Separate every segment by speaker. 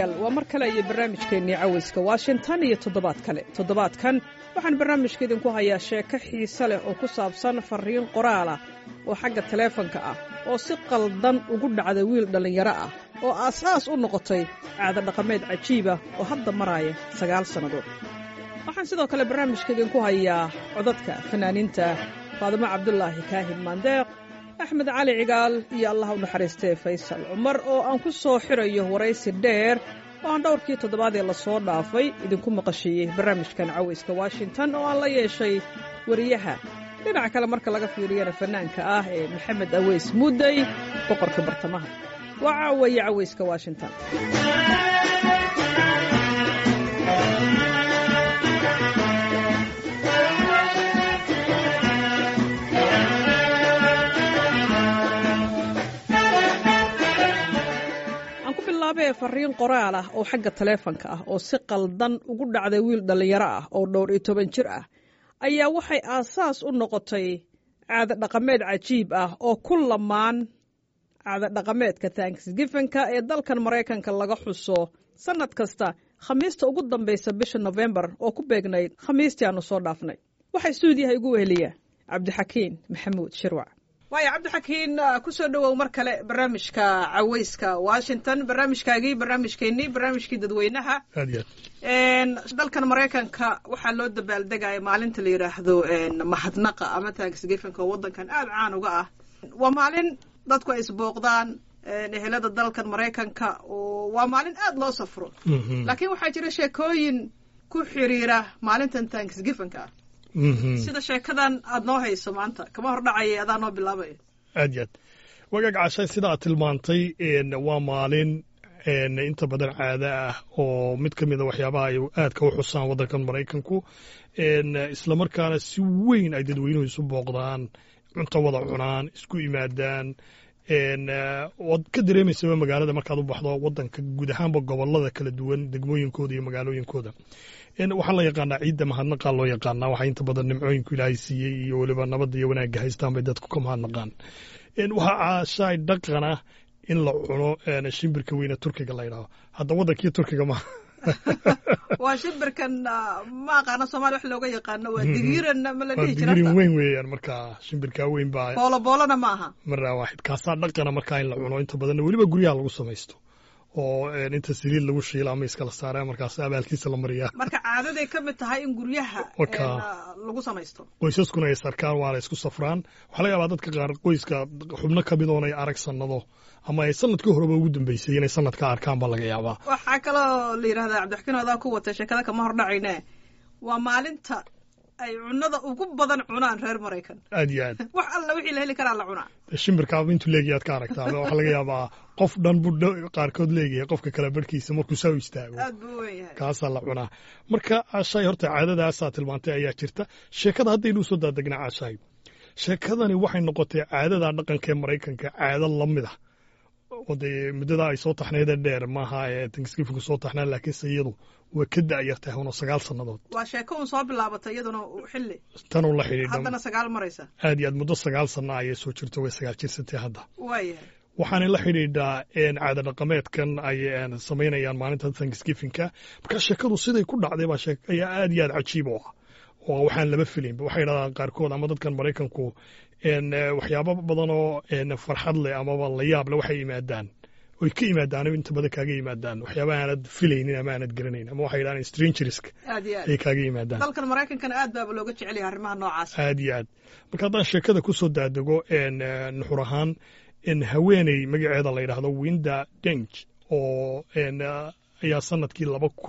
Speaker 1: dhegaystayaal waa mar kale iyo barnaamijkeennii cawayska washington iyo toddobaadkan waxaan barnaamijka idinku hayaa sheeko xiise leh oo ku saabsan farriin qoraal ah oo xagga taleefanka ah oo si qaldan ugu dhacda wiil dhallinyaro ah oo aasaas u noqotay caado dhaqameed cajiibah oo hadda maraaya 9 sannadood. waxaan sidoo kale barnaamijka idinku hayaa codadka fanaaniinta faadimo cabdulaahi kaahin maandeeq, axmed cali cigaal iyo allah u naxariistee faysal cumar oo aan ku soo xirayo waraysi dheer oo aan dhowrkii toddobaadee la soo dhaafay idinku maqashiiyey barnaamijkan cawayska washington oo aan la yeeshay wariyaha dhinaca kale marka laga fiiriyana fanaanka ah ee maxamed aweys mudday boqorka bartamaha. waa caawaya cawayska washington. farriin qoraal ah oo xagga taleefanka ah oo si qaldan ugu dhacday wiil dhallinyaro ah oo 12 jir ah ayaa waxay aasaas u noqotay caado dhaqameed cajiib ah oo ku lamaan caado dhaqameedka Thanksgiving-ka ee dalkan Mareykanka laga xuso sanad kasta khamiista ugu dambaysa bisha November oo ku beegnayd khamiistii aanu soo dhaafnay. waxay stuudiyaha igu weheliya Cabdixakiin Maxamuud Shirwac. waaya cabdixakiin ku soo dhawow mar kale barnaamijka cawayska washington, barnaamijkii dadweynaha. dalkan maraykanka waxaa loo dabaaldegaya maalinta la yidhaahdo mahadnaqa ama Thanksgiving oo waddankan aad caan uga ah. waa maalin dadku ay isbooqdaan ehelada dalkan maraykanka oo waa maalin aad loo safro. laakiin waxaa jira sheekooyin ku xiriira maalintan Thanksgiving-ka sida sheekadan aad noo hayso maanta kama hor dhacaya adaa noo bilaabaya.
Speaker 2: aad iyo aad wagaag cashay sida aad tilmaantay waa maalin inta badan caado ah oo mid ka mid a waxyaabaha ay aadka u xusaan waddankan maraykanku islamarkaana si weyn ay dadweynuhu isu booqdaan, cunto wada cunaan, isku yimaadaan. waad ka dareemaysaba magaalada markaad u baxdo waddanka guud ahaanba gobollada kala duwan degmooyinkooda iyo magaalooyinkooda. waxaa la yaqaanaa ciidda mahadnaqaa loo yaqaanaa. waxaa inta badan nimcooyinku ilaahay siiyey iyo weliba nabadda iyo wanaagga haystaan bay dadku ka mahadnaqaan. waxaa caashaay dhaqana in la cuno shimbirka weyne turkiga la yidhaaho. hadda waddankii turkiga maaha.
Speaker 1: waa shimbirkan ma aqaano Soomaali wax looga yaqaano waa digiiran ma la dhihi jiraa.
Speaker 2: digiiran weyn weeyaan markaa shimbirka weyn baa
Speaker 1: boolana ma aha.
Speaker 2: marna waaxid kaasaa dhaqana markaa in la cuno inta badan weliba guryaha lagu samaysto oo inta saliid lagu shiilo ama iskala saaray markaas abaalkiisa la mariyaa. marka
Speaker 1: caadaday ka mid tahay in guryaha lagu samaysto.
Speaker 2: qoysaskuna ay sarkaan waa la isku safraan. waxaa laga yaabaa dadka qaar qoyska xubno ka mid oon ay arag sannado ama ay sanadkii horeba ugu dambeysay inay sanadka arkaan baa laga yaabaa.
Speaker 1: waxaa kaloo la yidhahdaa cabdixakiin odaa ku wata sheekada kama hor dhacayne waa maalinta ay cunada ugu badan cunaan reer Maraykan.
Speaker 2: aad iyo aad
Speaker 1: wax alla wixii la heli karaa la cunaa.
Speaker 2: shimbirkaaba intuu leegiyaad ka aragtaa. waxaa laga yaabaa qof dhan buu qaarkood leeyahay qofka kale barhkiisa markuu saa u istaago.
Speaker 1: aad buu weeyahay.
Speaker 2: kaasaa la cunaa. marka caashaay horta caadadaasaa tilmaantay ayaa jirta. sheekada haddaynu usoo daadegna caashaay, sheekadani waxay noqotay caadada dhaqanka ee Maraykanka caado la mid ah oo dee muddada ay soo taxnaydee dheer maaha ee Thanksgiving soo taxnaa, laakiinse iyadu waa ka da'yartahay una 9 sannadood.
Speaker 1: waa sheeko un soo bilaabatay iyaduna xilli
Speaker 2: tanuu la xidhiidha
Speaker 1: haddana 9 maraysa.
Speaker 2: aad iyo aad muddo 9 sanno ayay soo jirto, way 9 jirsatay hadda.
Speaker 1: waayahay
Speaker 2: waxaana la xidhiidhaa caado dhaqameedkan ay samaynayaan maalinta Thanksgiving-ka. marka sheekadu siday ku dhacday baa ayaa aad iyo aad cajiib u ah oo waxaan lama filaynba. waxay yidhahdaan qaarkood ama dadkan Maraykanku waxyaabo badan oo farxad leh amaba la yaab leh waxay yimaadaan oy ka yimaadaan inta badan kaaga yimaadaan waxyaaba aanad filaynin ama aanad garanayn ama waxay yidhahdaan strangerska ay kaaga yimaadaan.
Speaker 1: dalkan Maraykankana aad baa looga jecel yahay arrimaha noocaas.
Speaker 2: aad iyo aad. marka haddaan sheekada ku soo daadego nuxur ahaan haweeney magaceeda la yidhaahdo Winda Dench oo ayaa sanadkii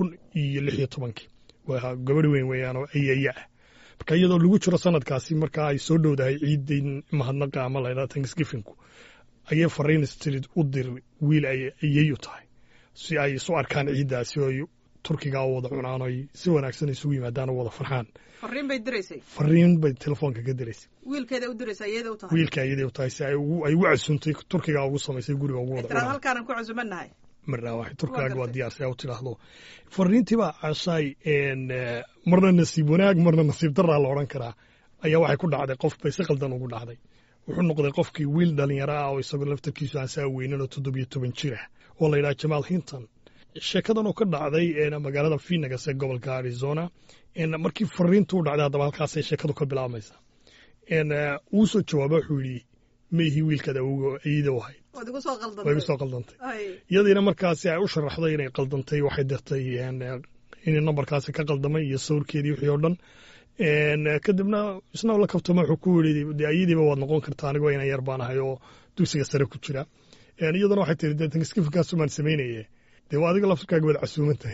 Speaker 2: 2016 waa gabadh weyn weeyaan oo ayaya ah. marka iyadoo lagu jiro sanadkaasi markaa ay soo dhowdahay ciidin mahadnaqa ama la yidhahdo Thanksgiving-ku ayay farriin street u dir wiil ay ayayu tahay si ay isu arkaan ciiddaasi oo turkiga u wada cunaan oo si wanaagsan isugu yimaadaan oo wada farxaan.
Speaker 1: farriin bay diraysay.
Speaker 2: farriin bay telefoonka ka diraysay.
Speaker 1: wiilkeeda u diraysay iyada u tahay.
Speaker 2: wiilka iyada u tahay si ay ugu casuuntay turkiga ugu samaysay guriga ugu wada cunaan.
Speaker 1: halkaan ku casuumanahay.
Speaker 2: marna waxay turkiga waa diyaar si ay u tiraahdo. farriintii baa caashay marna nasiib wanaag marna nasiib darra la oran karaa ayaa waxay ku dhacday qof bay si qaldan ugu dhacday. wuxuu noqday qofkii wiil dhalinyaro ah oo isagoo laftarkiisu aan saa weynin oo 17 jir ah oo la yidhaha Jamal Hinton sheekadan oo ka dhacday magaalada Phoenix ee gobolka Arizona markii fariintu u dhacday haddaba halkaasay sheekadu ka bilaabmaysaa uu soo jawaaba wuxuu yidhi meehii wiilkada iyada ahayd way igu soo qaldantay iyadiina markaasi ay u sharaxday inay qaldantay waxay dirtay in nambarkaasi ka qaldamay iyo sawirkeedii wixii oo dhan kadibna isna la kaftama wuxuu ku yidhi dee ayadiiba waad noqon kartaa anigoo inaan yar baan ahay oo dugsiga sare ku jira iyadana waxay tiri dee tangiskifikaasu maan samaynaye dee waa adiga laftirkaaga waad casuuman tahay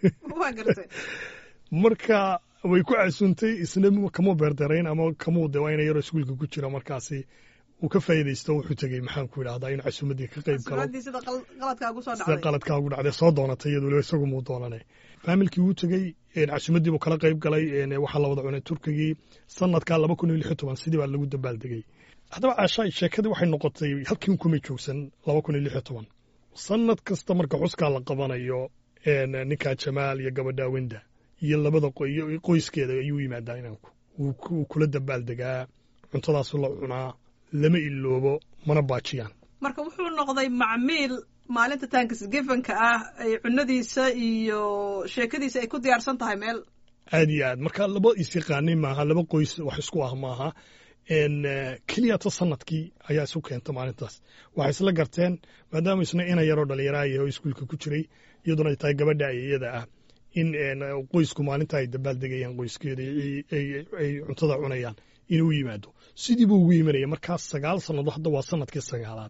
Speaker 2: marka way ku casuuntay isna kamuu beerdarayn ama kamuu de waa ina yaroo iskuulka ku jira markaasi uu ka faa'iidaysto wuxuu tegey maxaan ku idhahdaa inuu casuumaddii ka qayb galo sida qaladkaa ugu dhacday soo doonatay iyadu waliba isagu muu doonane faamilkii wuu tegey casuumaddii buu kala qayb galay waxaa la wada cunay turkigii sanadka 2016 sidii baa lagu dabaaldegay haddaba caasha sheekadii waxay noqotay halkii kumay joogsan 2016 sanad kasta marka xuskaa la qabanayo ninkaa jamaal iyo gabadha wenda iyo labada qoyskeeda ayuu yimaadaa inanku wuu kula dabaaldegaa cuntadaasu la cunaa lama iloobo mana baajiyaan
Speaker 1: marka wuxuu noqday macmiil maalinta Thanksgiving-ka ah ay cunadiisa iyo sheekadiisa ay ku diyaarsan tahay meel
Speaker 2: aad iyo aad marka laba isyaqaanay maaha laba qoys wax isku ah maaha keliya ta sanadkii ayaa isu keenta maalintaas waxay isla garteen maadaama isna ina yaroo dhalinyaraayahay oo iskuulka ku jiray iyaduna ay tahay gabadha iyada ah in qoysku maalinta ay dabaaldegayaan qoyskeeda ay cuntada cunayaan inuu yimaado sidii buu ugu yimanaya markaas 9 sannadood hadda waa sanadkii 9aad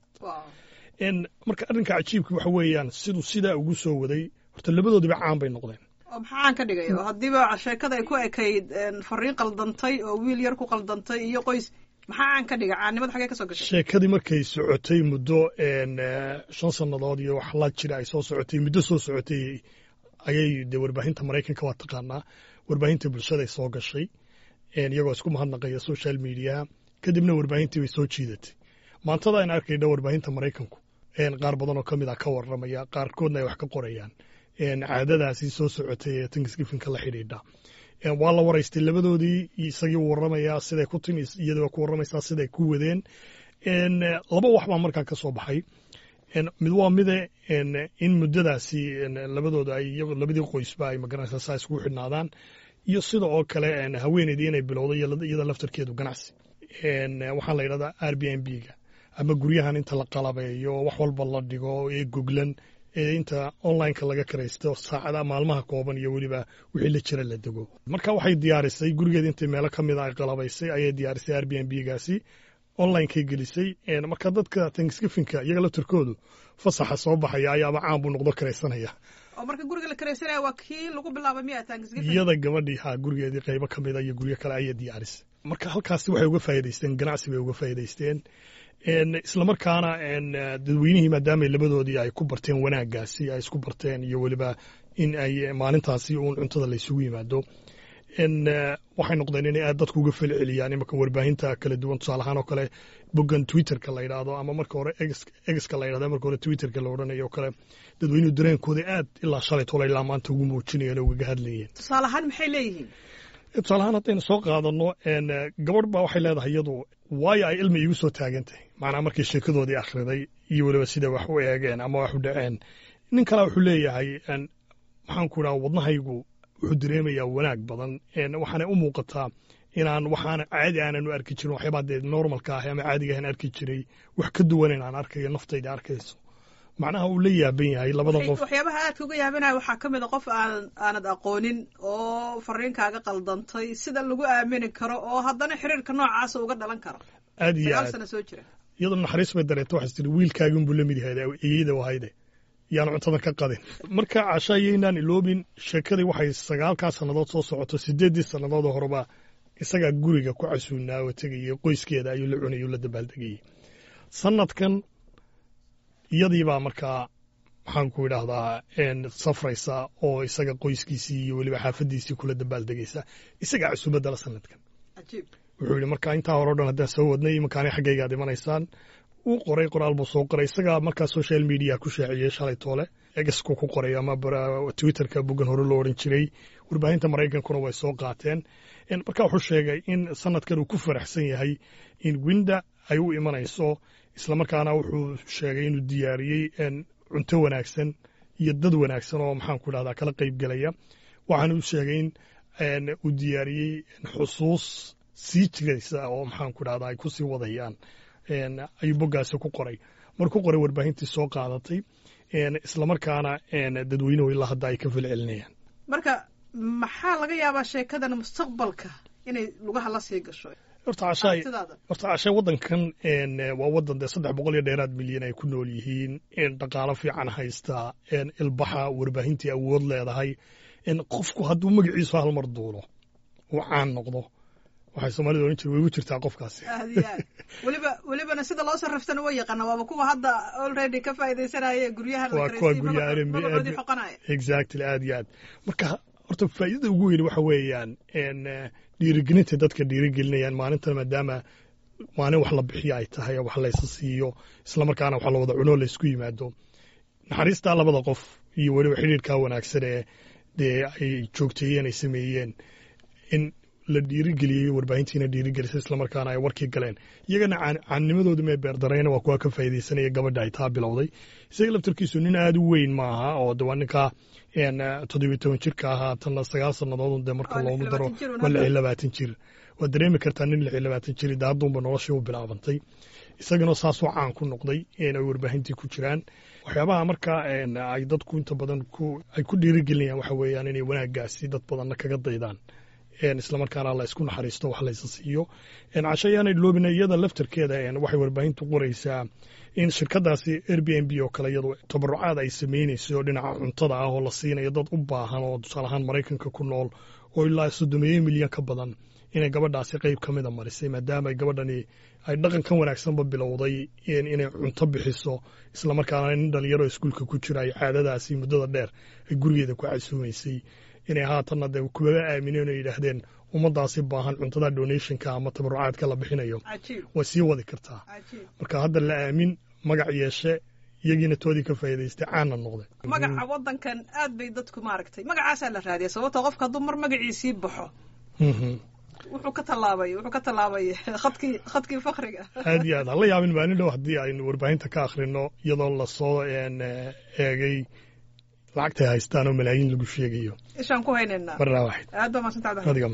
Speaker 2: marka arrinka cajiibka waxa weeyaan siduu sidaa ugu soo waday horta labadoodiba caan bay noqdeen
Speaker 1: oo maxaan ka dhigay haddiiba sheekada ay ku ekayd fariin qaldantay oo wiil yar ku qaldantay iyo qoys maxaa aan ka dhigay caanimada xagee ka soo gashay
Speaker 2: sheekadii markay socotay muddo 5 sannadood iyo wax la jira ay soo socotay muddo soo socotay ayay de warbaahinta Mareykanka waa taqaanaa warbaahinta bulshada ay soo gashay iyagoo isku mahadnaqaya social media kadibna warbaahintii way soo jiidatay maantada aan arkayna warbaahinta Mareykanku qaar badan oo kamid ah ka waramaya qaarkoodna ay wax ka qorayaan caadadaasi soo socotay ee Thanksgiving-ka la xidhiidha waa la waraystay labadoodii isagii uu waramaya siday ku timi iyadoo ku waramaysaa siday ku wadeen laba wax baa markaa ka soo baxay mid waa mide in muddadaasi labadooda ay labadii qoysba ay magaranaysaa saa iskugu xidhnaadaan iyo sida oo kale haweeneydii inay bilowday iyada laftarkeedu ganacsi waxaa la yidhahdaa Airbnb-ga ama guryahan inta la qalabeeyo wax walba la dhigo ee goglan inta online-ka laga karaysto saacada maalmaha kooban iyo weliba wixii la jira la dego marka waxay diyaarisay gurigeeda intay meelo ka mid ah ay qalabaysay ayay diyaarisay Airbnb-gaasi online-kay gelisay marka dadka Thanksgiving-ka iyaga laftarkoodu fasaxa soo baxaya ayaaba caan buu noqdo karaysanaya
Speaker 1: oo marka guriga la karaysanaya waa kii lagu bilaabay miya Thanksgiving
Speaker 2: iyada gabadhii gurigeedii qaybo ka mid ah iyo guryo kale ayay diyaarisay marka halkaasi waxay uga faa'iidaysteen ganacsi bay uga faa'iidaysteen isla markaana dadweynihii maadaama labadoodii ay ku barteen wanaaggaasi ay isku barteen iyo weliba in ay maalintaasi uun cuntada la isugu yimaado waxay noqdeen inay aad dadku uga falceliyaan imanka warbaahinta kala duwan tusaale ahaan oo kale boggan Twitterka la yidhaahdo ama marka hore X-ka la yidhahdo marka hore Twitterka la odhanayo kale dadweynuhu dareenkooda aad ilaa shalay tolay ilaa maanta ugu muujinayeen oo ugaga hadlayeen
Speaker 1: tusaale ahaan maxay leeyihiin
Speaker 2: tusaale ahaan haddaynu soo qaadano gabadh baa waxay leedahay iyadu waayo ay ilmi igu soo taagantahay macnaa markii sheekadoodii akhriday iyo weliba sida wax u eegeen ama wax u dhaceen nin kale wuxuu leeyahay maxaan ku idhaha wadnahaygu wuxuu dareemayaa wanaag badan waxaana u muuqataa inaan waxaana caadi aanan u arki jirin waxyaabaa dee normalka ah ama caadiga ahaan arki jiray wax ka duwan inaan arkayo naftayda arkayso macnaha uu la yaaban yahay labada qof
Speaker 1: waxyaabaha aadka uga yaabanayo waxaa ka mid a qof aanad aqoonin oo fariinkaaga qaldantay sida lagu aamini karo oo haddana xiriirka noocaasa uga dhalan karo
Speaker 2: aad iyo aad
Speaker 1: sano soo jira
Speaker 2: iyadoo naxariis bay dareentay waxay tiri wiilkaagin buu la mid yahay iyada wahayde yaan cuntada ka qadin marka cashayeynaan iloobin sheekadii waxay 9 sannadood soo socoto 8 sannadood horeba isagaa guriga ku casuunaa oo tegayay qoyskeeda ayuu la cunayay la dabaaldegayay sanadkan iyadii baa markaa maxaan ku idhaahdaa safraysa oo isaga qoyskiisii iyo weliba xaafadiisii kula dabaaldegaysa isagaa casuumadda la sanadkan wuxuu yidhi marka intaa hore o dhan haddaan soo wadnay imankaani xaggaygaad imanaysaan uu qoray qoraal buu soo qoray isagaa markaa social media ku shaaciyey shalay toole egasku ku qoray ama Twitterka boggan hore loo odhan jiray warbaahinta Mareykankuna way soo qaateen marka wuxuu sheegay in sanadkan uu ku faraxsan yahay in Winda ay u imanayso isla markaana wuxuu sheegay inuu diyaariyey cunto wanaagsan iyo dad wanaagsan oo maxaan ku dhahdaa kala qayb gelaya waxaana u sheegay in uu diyaariyey xusuus sii jiraysa oo maxaan ku dhahdaa ay ku sii wadayaan ayuu boggaasi ku qoray markuu qoray warbaahintii soo qaadatay islamarkaana dadweynuhu ilaa hadda ay ka falcelinayaan
Speaker 1: marka maxaa laga yaabaa sheekadan mustaqbalka inay lugaha la sii gasho
Speaker 2: horta cashay waddankan waa waddan dee 300 iyo dheeraad milyan ay ku nool yihiin dhaqaalo fiican haystaa ilbaxa warbaahintii awood leedahay qofku hadduu magaciisu hal mar duulo uu caan noqdo waxay Soomaalidu oran jireen way ugu jirtaa qofkaasi
Speaker 1: welibana sida loo sarraftana way yaqaana waaba kuwa hadda already ka faa'iideysanaya guryaha la kareystay xoqanaya
Speaker 2: exactly aad iyo aad marka horta faa'iidada ugu weyn waxa weeyaan dhiirigelinta dadka dhiirigelinayaan maalintan maadaama maalin wax la bixiyo ay tahay wax la isa siiyo isla markaana wax la wada cuno la isku yimaado naxariista labada qof iyo weliba xiriirka wanaagsan ee ay joogteeyeen ay sameeyeen in la dhiirigeliyey warbaahintiina dhiirigelisay isla markaana ay warkii galeen iyagana caanimadooda mee beerdarayna waa kuwa ka faa'iideysanaya gabadha ay taa bilowday isaga laftarkiisu nin aad u weyn maaha oo dawaa ninka 17 jirka ahaa tan 9 sannadood marka loogu daro 20 jir waa dareemi kartaa nin 20 jir daadunba noloshii u bilaabantay isagana saasoo caan ku noqday inay warbaahintii ku jiraan waxyaabaha marka ay dadku inta badan ay ku dhiirigelinayaan waxa weeyaan inay wanaaggaasi dad badanna kaga daydaan isla markaana la isku naxariisto wax la isa siiyo cashayaanay loobina iyada laftarkeeda waxay warbaahintu qoraysaa in shirkadaasi Airbnb oo kale iyadu tabarucaad ay sameynayso dhinaca cuntada ah oo la siinayo dad u baahan oo tusaale ahaan Mareykanka ku nool oo ilaa 30 milyan ka badan inay gabadhaasi qayb ka mid ah marisay maadaama ay gabadhani ay dhaqankan wanaagsanba bilowday inay cunto bixiso isla markaana in dhalinyaro iskuulka ku jira ay caadadaasi muddada dheer ay gurigeeda ku casuumaysay inay haatanna dee kuwa aamineen oo yidhaahdeen ummadaasi baahan cuntada donationka ama tabarucaadka la bixinayo way sii wadi kartaa marka hadda la aamin magac yeeshe iyagiina toodii ka faa'iidaystay caana noqday
Speaker 1: magaca waddankan aad bay dadku maaragtay magacaasaa la raadiya sababtoo qofka hadduu mar magaciisii baxo wuxuu ka tallaabay khadkii fakriga
Speaker 2: aad iyo aad hala yaabin maalin dhow haddii aynu warbaahinta ka akhrino iyadoo lasoo eegay lacagtay haystaan oo malaayiin lagu sheegayo
Speaker 1: ishaan ku haynaynaa
Speaker 2: marna waaxid
Speaker 1: aad baa mahadsantahay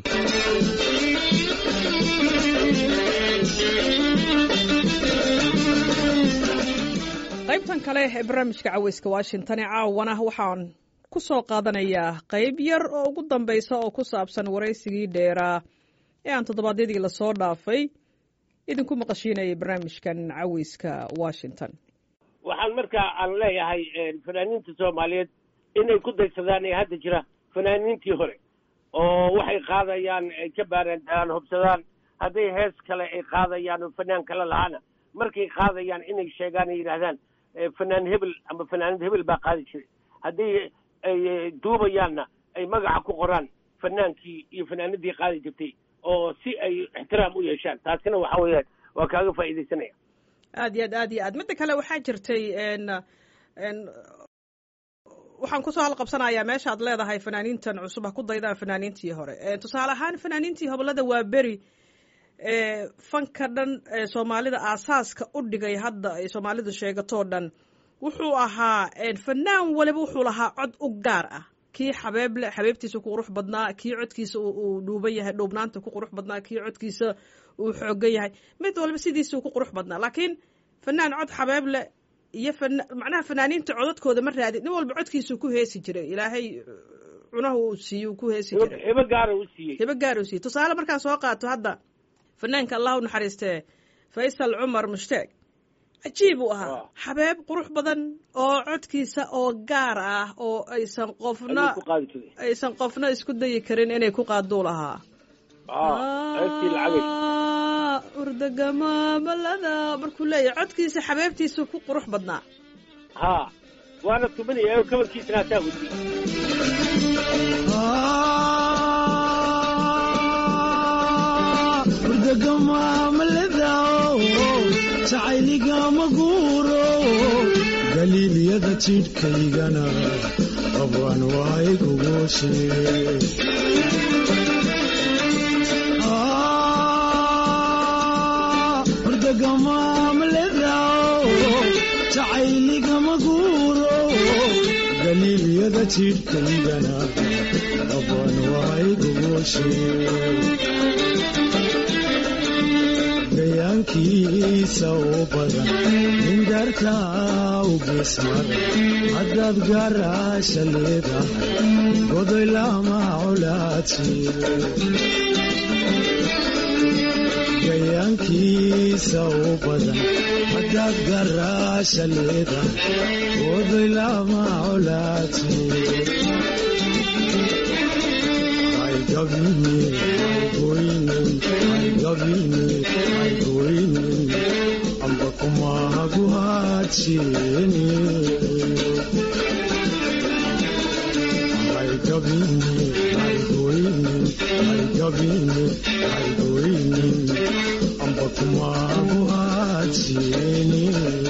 Speaker 1: qaybtan kale ee barnaamijka caweyska Washington ee caawana waxaan ku soo qaadanayaa qayb yar oo ugu dambaysa oo ku saabsan waraysigii dheeraa ee aan toddobaadyadii la soo dhaafay idinku maqashiinayay barnaamijkan caweyska Washington
Speaker 3: waxaan markaa aan leeyahay fanaaniinta Soomaaliyeed inay ku daysadaan ee hadda jira fanaaniintii hore oo waxay qaadayaan ay ka baarandaan hubsadaan hadday hees kale ay qaadayaan oo fanaan kale lahaana markay qaadayaan inay sheegaan ay yidhaahdaan fanaan hebel ama fanaanad hebel baa qaadi jiray haddii ay duubayaanna ay magaca ku qoraan fanaankii iyo fanaanadii qaadi jirtay oo si ay ixtiraam u yeeshaan taasina waxa weeyaan waa kaaga faa'iidaysanaya
Speaker 1: aad iyo aad midda kale waxaa jirtay waxaan kusoo halqabsanayaa meesha aad leedahay fanaaniintan cusub ha ku daydaan fanaaniintii hore tusaale ahaan fanaaniintii hobolada waa beri fanka dhan soomaalida aasaaska u dhigay hadda ay soomaalidu sheegatoo dhan wuxuu ahaa fanaan waliba wuxuu lahaa cod u gaar ah kii xabeeble xabeebtiisa ku qurux badnaa kii codkiisa uu dhuuban yahay dhuubnaanta ku qurux badnaa kii codkiisa uu xoogan yahay mid walba sidiisuu ku qurux badnaa laakiin fanaan cod xabeeble iyo macnaha fanaaniinta codadkooda ma raadin nin walba codkiisuu ku heesi jiray ilaahay cunaha uu siiyey ku heesi jiray
Speaker 3: heba gaar uu
Speaker 1: siiyey tusaale markaan soo qaato hadda fanaanka Allah u naxariistee Faysal Umar Mushtaaq cajiib uu ahaa xabeeb qurux badan oo codkiisa oo gaar ah oo aysan qofna isku dayi karin inay ku qaaduu lahaa urdagama malada markuu leeyahay codkiisa xabeebtiisa ku qurux badnaa
Speaker 3: waana tumanaya kabarkiisana hataa wadi
Speaker 4: urdagama malada jacayligama guuro galiilyada jidhkaygana abwaan waay kugooshe galiilyada jidhkaygana abwan waaygugooshe gayaankiisa oo badan nindartaa u geesmada haddaad gaaraasha leedahay godoy lama colaadsiiyo gayaankiisa oo badan haddaad gaaraasha leedahay godoy lama colaadsiiyo amba kumahagu haadsiini amba kumahagu haadsiini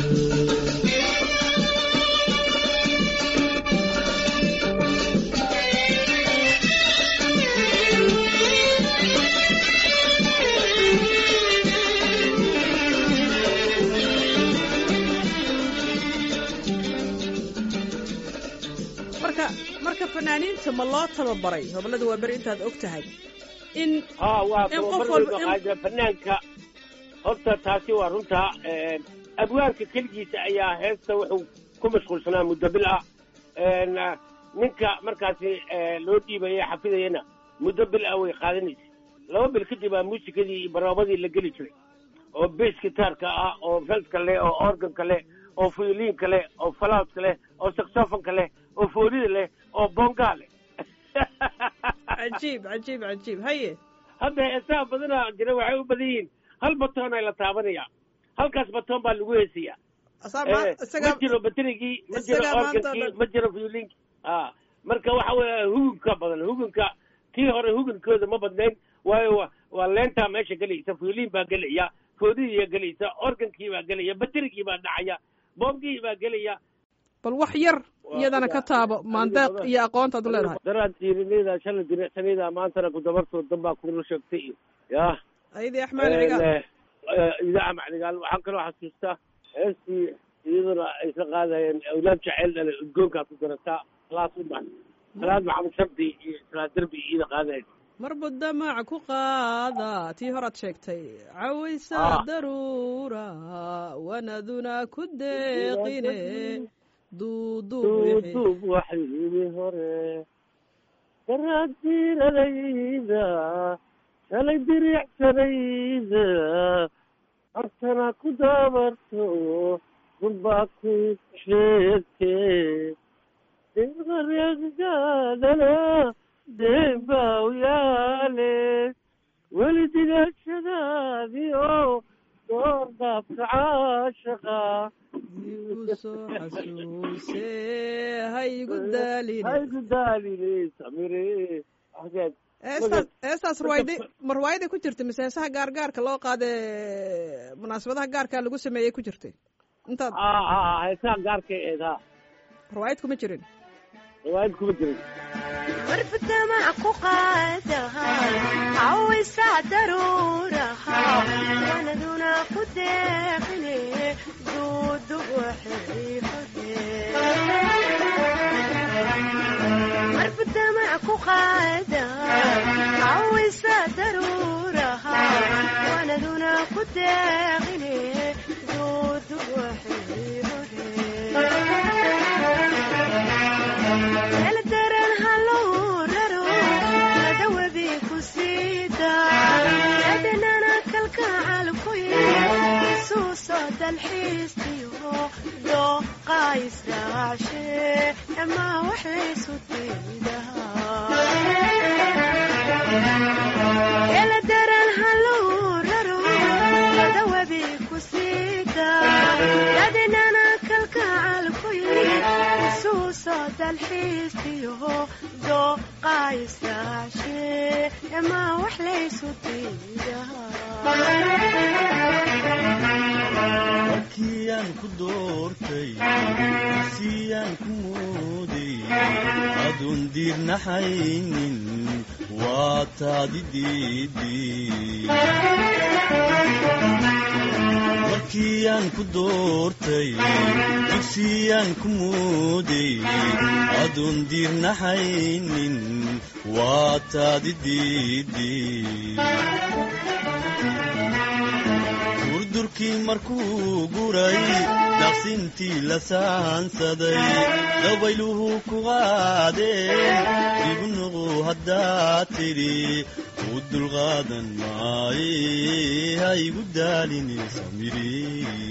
Speaker 1: marka fanaaniinta ma loo tababaray hobalada waa beri intaad og tahay in
Speaker 3: waa tababar fanaanka horta taasi waa runta abwaanka keligiisa ayaa heesta wuxuu ku mashquulsanaa muddo bil ah ninka markaasi loo dhiibaya xafidayana muddo bil ah way qaadanaysa 2 bil kadib baa muusikadii iyo barnaamijyadii la geli jiray oo bass guitar-ka ah oo velka leh oo organ-ka leh oo violin-ka leh oo flauta leh oo saxophone-ka leh oo foolida leh oo bonga leh
Speaker 1: cajiib cajiib cajiib haye
Speaker 3: hadda heesaha badanaa jira waxay u badan yihiin hal batoon ay la taabanaya halkaas batoon baa lagu heesaya ma jiro baterigii ma jiro organkii ma jiro violinki marka waxa weeye hugunka badan hugunka tii hore hugunkooda ma badnayn waayo waa leentaa meesha gelaysa violin baa gelaya foolidii gelaysa organkii baa gelaya baterigii baa dhacaya boongii baa gelaya
Speaker 1: bal wax yar iyadana ka taabo maandeeq iyo aqoontaad u leedahay
Speaker 3: daraad diirinayda shalay diricsanayda maantana ku dabartoo danbaa kula sheegtay iyo yaa
Speaker 1: ayadii axmaal cigaal
Speaker 3: idaa macdigaal waxaan kaloo xasuustaa heestii iyaduna ay ka qaadayeen awlaad jaceyl dhale udgoonkaa ku garataa salaad maxamed shardi iyo salaad derbi iyada qaadayen
Speaker 1: marbu damac ku qaada tii horaad sheegtay cawaysa daruura wanaduna ku deeqine duuduub
Speaker 3: waxayni hore daraad diiradayda shalay diricsanayda artana ku dabarto dunbaa ku sheegte deeqareeggaadana deebaa u yaale weli digashadaadii oo door daabka caashaqa
Speaker 1: soo xasuuse haygu daaline samire heestaas ma ruwaayaday ku jirtay mise heesaha gaargaarka loo qaade munaasabadaha gaarkaa lagu sameeyey ku jirtay intaad
Speaker 3: heesaha gaarkay eed
Speaker 1: ruwaayad kuma jirin
Speaker 3: ruwaayad kuma jirin
Speaker 5: warfudamac ku qaadaha cawaysaa daruuraha wanaduna ku deeqine duudub waxay warfudamac ku qaadaha cawaysaa daruuraha wanaduna ku deeqine duudub waxay dalxiistiyo dooqaysraashe ama waxaysu diidahaa ela daran haluu raro ladawabi ku siida yadinana kalkacalkuy isuuso dalxiistiyo dooqaysraashe ama waxlaysu diidahaa
Speaker 6: markiiyaan ku doortay siyaan ku mooday aduun diirnaxaynin waa taadi diidii dalkiyaan ku doortay dugsiyaan ku mooday adoon diirnaxaynin waa taadi diidii durdurkii markuu guray daqsintii la saansaday dabayluhu ku qaadeen igu nuqu haddaad tidhi u dulqaadan maaye ha igu daalinaysa miri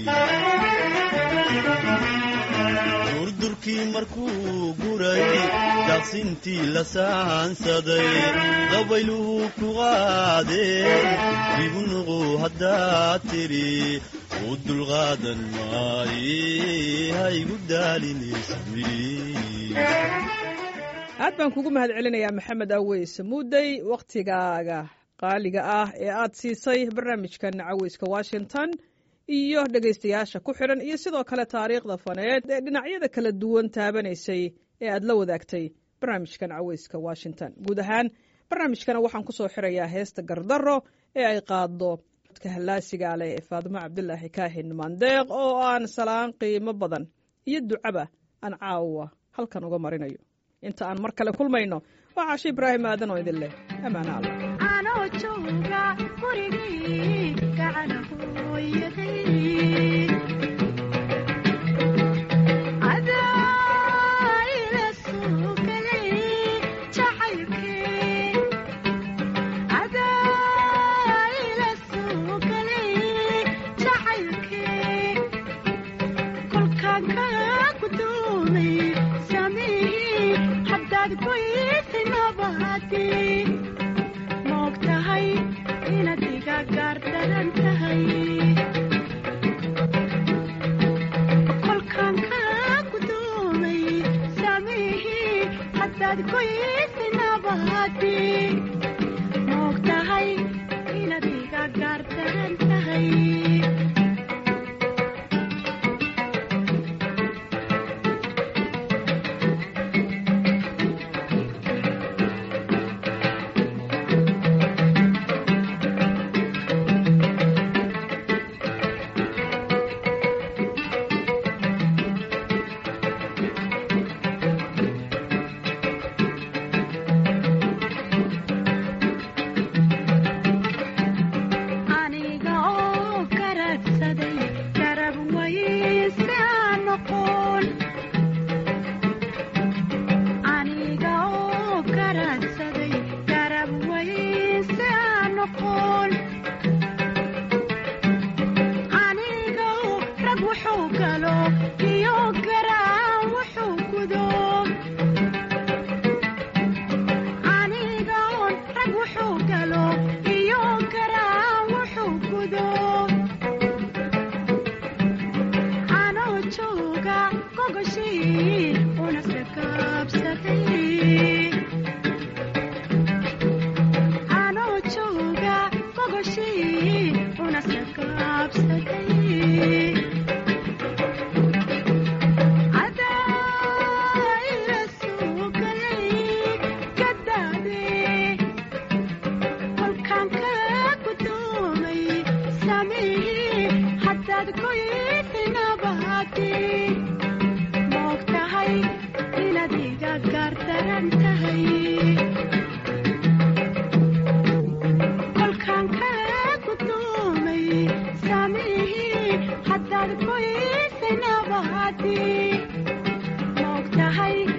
Speaker 6: durdurkii markuu guray daqsintii la saansaday dabayluhu ku qaadeen igu nuqu haddaad tidhi u dulqaadan maaye ha igu daalinaysa miri
Speaker 1: aad baan kugu mahad celinayaa maxamed aweys muudey wakhtigaaga qaaliga ah ee aad siisay barnaamijkan caweyska washington iyo dhegaystayaasha ku xidhan iyo sidoo kale taariikhda faneed ee dhinacyada kala duwan taabanaysay ee aad la wadaagtay barnaamijkan caweyska washington guud ahaan barnaamijkana waxaan ku soo xirayaa heesta gardarro ee ay qaaddo dadka hallaasiga leh ee faadimo cabdilaahi kaahin maandeeq oo aan salaan qiimo badan iyo ducaba aan caawa halkan uga marinayo inta aan mar kale kulmayno waa Caasho Ibraahim aadan oo idin leh amaana Allah
Speaker 5: anoo jooga gurigii gacan hooyaday adaa ila soo galay jacaylkee adaa ila soo galay jacaylkee kolkaan kaa gudoomay samii haddaad goysinabahati moog tahay inaad iga gaardaran tahay kolkaan kaa gudoomay samii haddaad goysinabahati moog tahay inaad iga gaardaran tahay aniga oo karadsaday garab wayse aan noqon aniga oo karadsaday garab wayse aan noqon aniga oo rag wuxuu galo iyo garaan wuxuu gudo aniga oon rag wuxuu galo iyo garaan wuxuu gudo anoo jooga gogoshii una sakaabsaday anoo jooga gogoshii una sakaabsaday adaa ila soo galay gadaadee kolkaan kaa gudoomay samii haddaad goysinabahati moog tahay inaad iga gaardaran tahay kolkaan kaa gudoomay samii haddaad goysinabahati moog tahay